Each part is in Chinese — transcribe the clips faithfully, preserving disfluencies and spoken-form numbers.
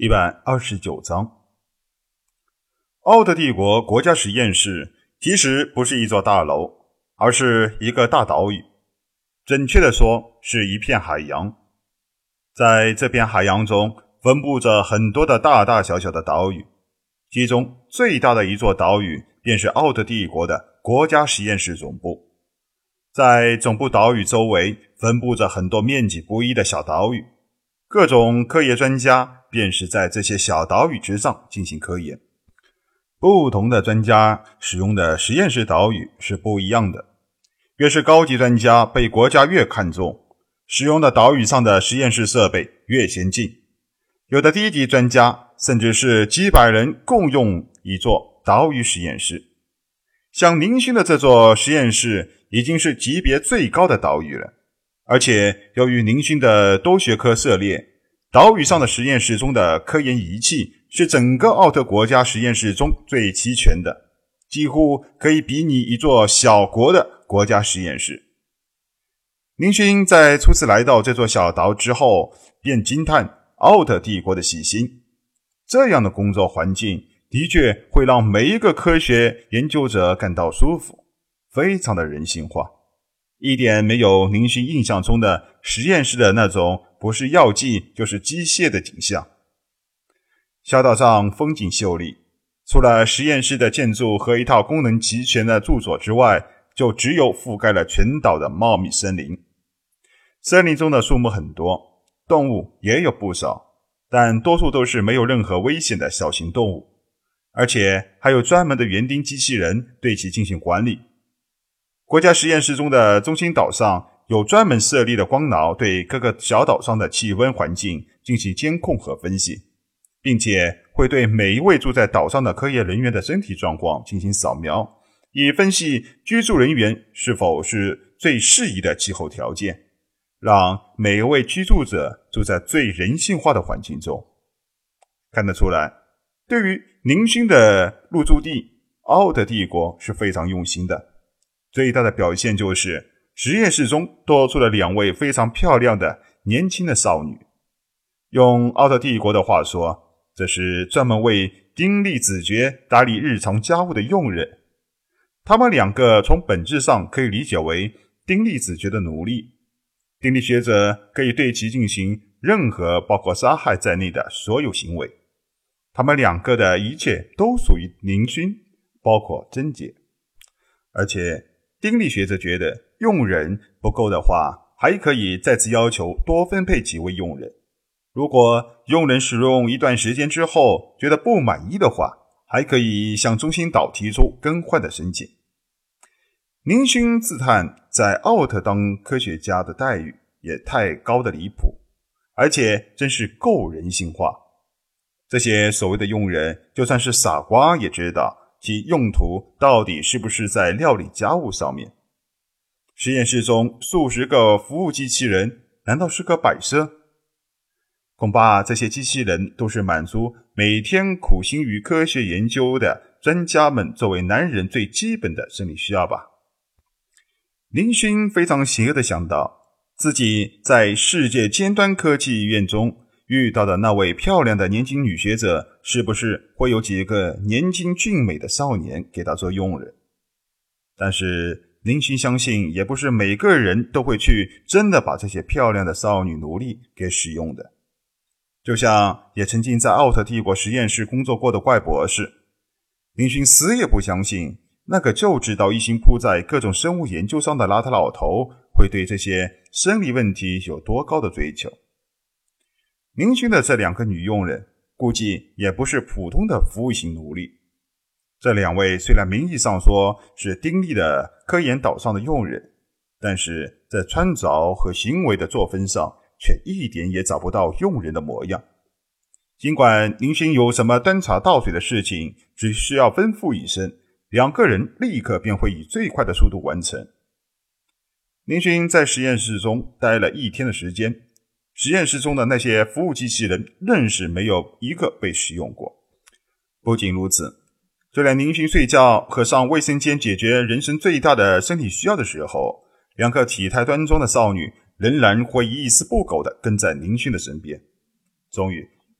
一百二十九章，奥特帝国国家实验室其实不是一座大楼，而是一个大岛屿，准确的说是一片海洋。在这片海洋中分布着很多的大大小小的岛屿，其中最大的一座岛屿便是奥特帝国的国家实验室总部。在总部岛屿周围分布着很多面积不一的小岛屿，各种科研专家便是在这些小岛屿之上进行科研。不同的专家使用的实验室岛屿是不一样的，越是高级专家被国家越看重，使用的岛屿上的实验室设备越先进。有的低级专家甚至是几百人共用一座岛屿实验室。像宁勋的这座实验室已经是级别最高的岛屿了，而且由于宁勋的多学科涉猎，岛屿上的实验室中的科研仪器是整个奥特国家实验室中最齐全的，几乎可以比拟一座小国的国家实验室。宁勋在初次来到这座小岛之后，便惊叹奥特帝国的细心。这样的工作环境的确会让每一个科学研究者感到舒服，非常的人性化，一点没有宁勋印象中的实验室的那种不是药剂就是机械的景象。小岛上风景秀丽，除了实验室的建筑和一套功能齐全的住所之外，就只有覆盖了全岛的茂密森林。森林中的树木很多，动物也有不少，但多数都是没有任何危险的小型动物，而且还有专门的园丁机器人对其进行管理。国家实验室中的中心岛上有专门设立的光脑，对各个小岛上的气温环境进行监控和分析，并且会对每一位住在岛上的科研人员的身体状况进行扫描，以分析居住人员是否是最适宜的气候条件，让每一位居住者住在最人性化的环境中。看得出来，对于宁勋的入住地奥特帝国是非常用心的。最大的表现就是实验室中多出了两位非常漂亮的年轻的少女。用奥特帝国的话说，这是专门为丁力子爵打理日常家务的佣人。他们两个从本质上可以理解为丁力子爵的奴隶，丁力学者可以对其进行任何包括杀害在内的所有行为。他们两个的一切都属于宁勋，包括贞洁。而且丁力学者觉得用人不够的话，还可以再次要求多分配几位用人。如果用人使用一段时间之后觉得不满意的话，还可以向中心岛提出更换的申请。宁勋自叹在奥特当科学家的待遇也太高的离谱，而且真是够人性化。这些所谓的用人，就算是傻瓜也知道其用途到底是不是在料理家务上面。实验室中数十个服务机器人，难道是个摆设？恐怕这些机器人都是满足每天苦心于科学研究的专家们作为男人最基本的生理需要吧。宁勋非常邪恶地想到，自己在世界尖端科技医院中遇到的那位漂亮的年轻女学者，是不是会有几个年轻俊美的少年给她做佣人？但是宁勋相信，也不是每个人都会去真的把这些漂亮的少女奴隶给使用的。就像也曾经在奥特帝国实验室工作过的怪博士，宁勋死也不相信那个就知道一心扑在各种生物研究上的邋遢老头会对这些生理问题有多高的追求。宁勋的这两个女佣人估计也不是普通的服务型奴隶。这两位虽然名义上说是丁力的科研岛上的佣人，但是在穿着和行为的作风上却一点也找不到佣人的模样。尽管宁勋有什么端茶倒水的事情，只需要吩咐一声，两个人立刻便会以最快的速度完成。宁勋在实验室中待了一天的时间，实验室中的那些服务机器人愣是没有一个被使用过。不仅如此，就连宁勋睡觉和上卫生间解决人生最大的身体需要的时候，两个体态端庄的少女仍然会一丝不苟地跟在宁勋的身边。终于，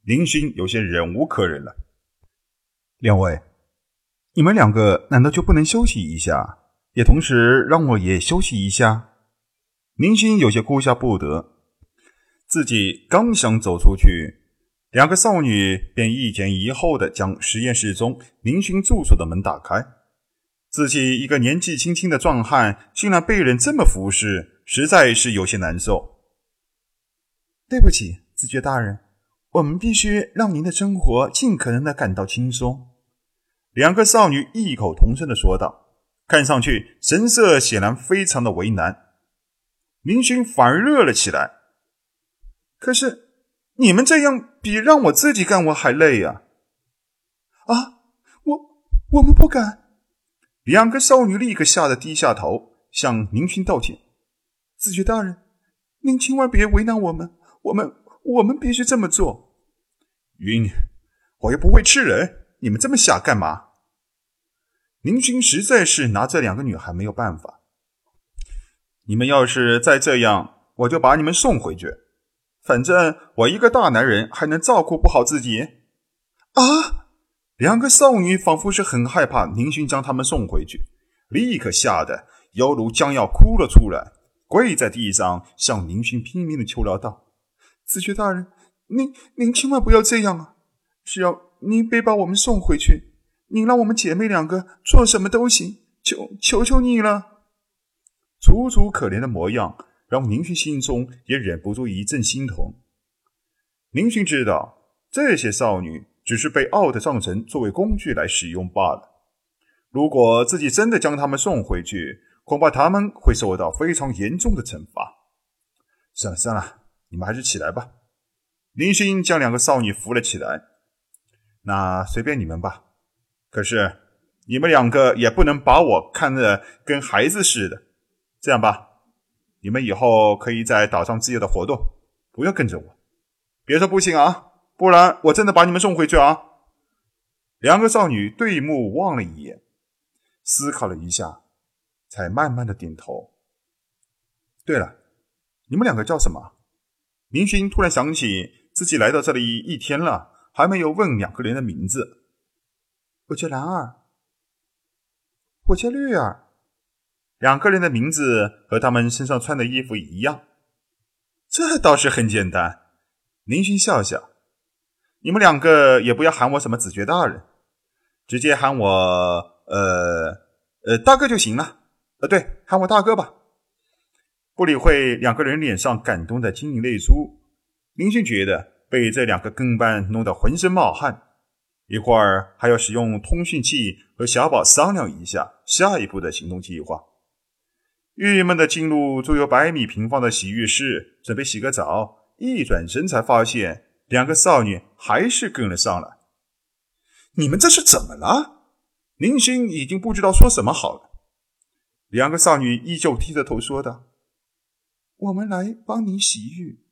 林勋有些忍无可忍了。 两位，你们两个难道就不能休息一下，也同时让我也休息一下？ 林勋有些哭笑不得，自己刚想走出去，两个少女便一前一后的将实验室中林勋住所的门打开。自己一个年纪轻轻的壮汉，竟然被人这么服侍，实在是有些难受。 对不起，子爵大人，我们必须让您的生活尽可能的感到轻松。 两个少女异口同声的说道，看上去神色显然非常的为难。林勋反而热了起来。可是你们这样比让我自己干活还累啊！ 啊，我我们不敢。 两个少女立刻吓得低下头，向林勋道歉。 子爵大人，您千万别为难我们，我们我们必须这么做。 晕，我又不会吃人，你们这么瞎干嘛？林勋实在是拿这两个女孩没有办法。你们要是再这样，我就把你们送回去。反正我一个大男人还能照顾不好自己？ 啊！ 两个少女仿佛是很害怕林勋将他们送回去，立刻吓得犹如将要哭了出来，跪在地上向林勋拼命的求饶道： 子爵大人，您您千万不要这样啊！只要您别把我们送回去，您让我们姐妹两个做什么都行，求求求你了。 楚楚可怜的模样让林勋心中也忍不住一阵心痛。林勋知道这些少女只是被奥特上层作为工具来使用罢了，如果自己真的将他们送回去，恐怕他们会受到非常严重的惩罚。算了算了，你们还是起来吧。林勋将两个少女扶了起来。那随便你们吧，可是你们两个也不能把我看得跟孩子似的。这样吧，你们以后可以在岛上自由的活动，不要跟着我。别说不行啊，不然我真的把你们送回去啊！两个少女对目望了一眼，思考了一下，才慢慢的点头。对了，你们两个叫什么？林勋突然想起自己来到这里一天了，还没有问两个人的名字。 我叫兰儿。我叫绿儿。 两个人的名字和他们身上穿的衣服一样。这倒是很简单。林勋笑笑，你们两个也不要喊我什么子爵大人，直接喊我呃呃大哥就行了。呃对，喊我大哥吧。不理会两个人脸上感动的晶莹泪珠，林勋觉得被这两个跟班弄得浑身冒汗，一会儿还要使用通讯器和小宝商量一下下一步的行动计划。郁闷的进入足有百米平方的洗浴室，准备洗个澡，一转身才发现两个少女还是跟了上来。你们这是怎么了？林勋已经不知道说什么好了。两个少女依旧低着头说道： 我们来帮你洗浴。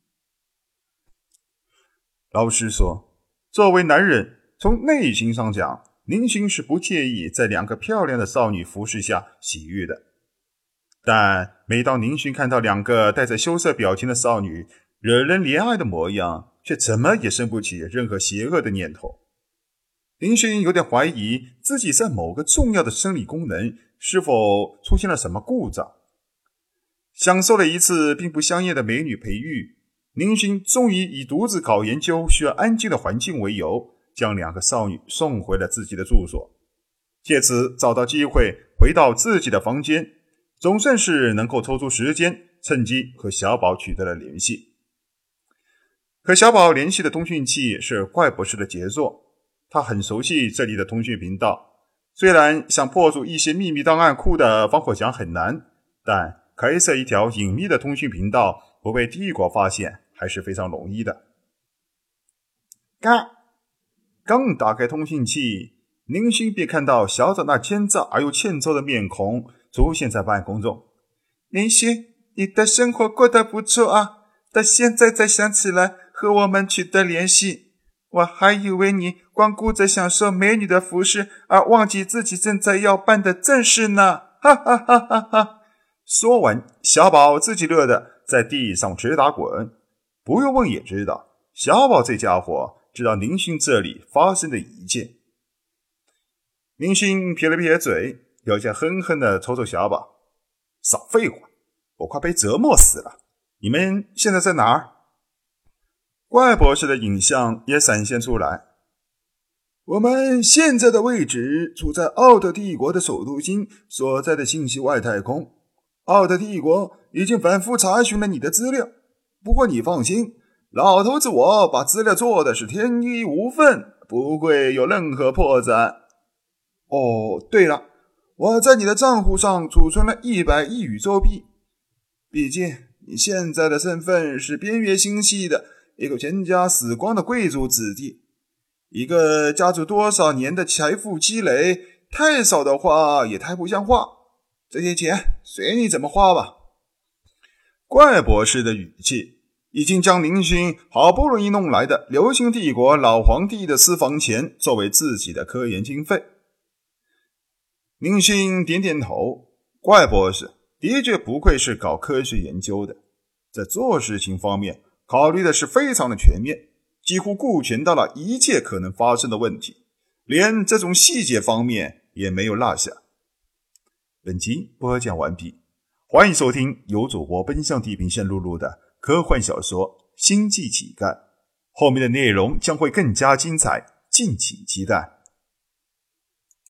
老实说，作为男人，从内心上讲，林勋是不介意在两个漂亮的少女服侍下洗浴的。但每当林勋看到两个带着羞涩表情的少女惹人怜爱的模样，却怎么也生不起任何邪恶的念头。林勋有点怀疑自己在某个重要的生理功能是否出现了什么故障。享受了一次并不香艳的美女培育，林勋终于以独自搞研究需要安静的环境为由，将两个少女送回了自己的住所，借此找到机会回到自己的房间，总算是能够抽出时间，趁机和小宝取得了联系。和小宝联系的通讯器是怪博士的杰作，他很熟悉这里的通讯频道，虽然想破除一些秘密档案库的防火墙很难，但开设一条隐秘的通讯频道不被帝国发现还是非常容易的。嘎！刚打开通讯器，林勋便看到小枣那奸诈而又欠揍的面孔出现在半空中。 林勋，你的生活过得不错啊，但现在才想起来和我们取得联系，我还以为你光顾着享受美女的服饰而忘记自己正在要办的正事呢，哈哈哈哈哈！ 说完，小宝自己乐得在地上直打滚。不用问也知道，小宝这家伙知道宁勋这里发生的一切。宁勋撇了撇嘴，有些狠狠地抽抽下巴，少废话，我快被折磨死了，你们现在在哪儿？怪博士的影像也闪现出来， 我们现在的位置处在奥特帝国的首都星所在的星系外太空。奥特帝国已经反复查询了你的资料，不过你放心，老头子我把资料做的是天衣无缝，不会有任何破绽。哦，对了，我在你的账户上储存了一百亿宇宙币，毕竟你现在的身份是边缘星系的一个全家死光的贵族子弟，一个家族多少年的财富积累，太少的话也太不像话，这些钱随你怎么花吧。 怪博士的语气已经将宁勋好不容易弄来的流星帝国老皇帝的私房钱作为自己的科研经费。宁勋点点头，怪博士的确不愧是搞科学研究的，在做事情方面考虑的是非常的全面，几乎顾全到了一切可能发生的问题，连这种细节方面也没有落下。本集播讲完毕，欢迎收听由主播奔向地平线录入的科幻小说《星际乞丐》，后面的内容将会更加精彩，敬请期待。